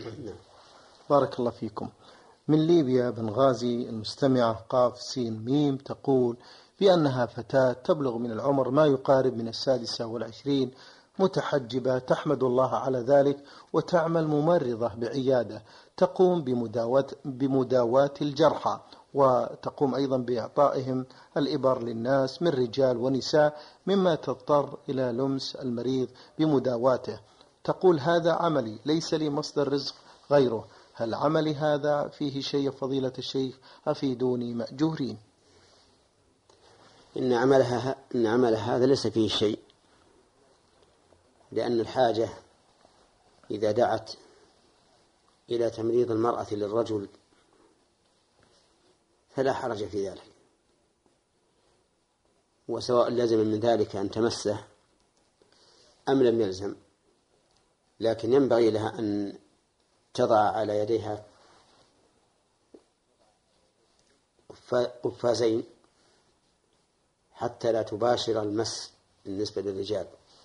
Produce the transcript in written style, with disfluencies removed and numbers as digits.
بارك الله فيكم. من ليبيا بنغازي المستمعة قاف سين ميم تقول بأنها فتاة تبلغ من العمر ما يقارب من 26، متحجبة، تحمد الله على ذلك، وتعمل ممرضة بعيادة، تقوم بمداواة الجرحى، وتقوم أيضا بإعطائهم الإبر للناس من رجال ونساء، مما تضطر إلى لمس المريض بمداواته. تقول هذا عملي، ليس لي مصدر رزق غيره. هل عملي هذا فيه شيء فضيلة الشيخ؟ أفيدوني مأجورين. إن عملها هذا ليس فيه شيء، لأن الحاجة إذا دعت إلى تمريض المرأة للرجل فلا حرج في ذلك، وسواء لازم من ذلك أن تمسه أم لم يلزم، لكن ينبغي لها أن تضع على يديها قفازين حتى لا تباشر المس بالنسبة للرجال،